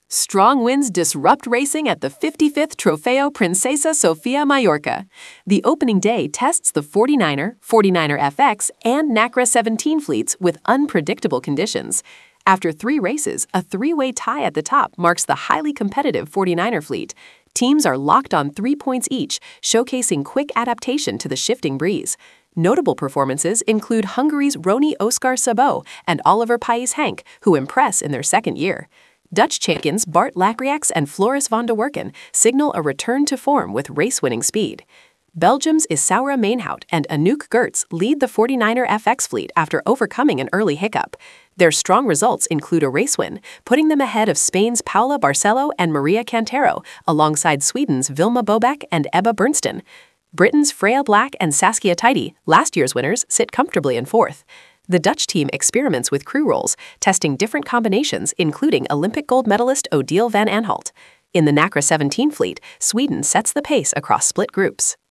Strong winds disrupt racing at the 55th Trofeo Princesa Sofia Mallorca. The opening day tests the 49er, 49er FX, and NACRA 17 fleets with unpredictable conditions. After 3 races, a 3-way tie at the top marks the highly competitive 49er fleet. Teams are locked on 3 points each, showcasing quick adaptation to the shifting breeze. Notable performances include Hungary's Roni Oskar Szabó and Oliver Paes-Hank, who impress in their second year. Dutch champions Bart Lacroix and Floris van der Werken signal a return to form with race-winning speed. Belgium's Isaura Mainhout and Anouk Gertz lead the 49er FX fleet after overcoming an early hiccup. Their strong results include a race win, putting them ahead of Spain's Paula Barcelo and Maria Cantero, alongside Sweden's Vilma Bobeck and Ebba Bernsten. Britain's Freya Black and Saskia Teide, last year's winners, sit comfortably in 4th. The Dutch team experiments with crew roles, testing different combinations, including Olympic gold medalist Odile van Anholt. In the NACRA 17 fleet, Sweden sets the pace across split groups.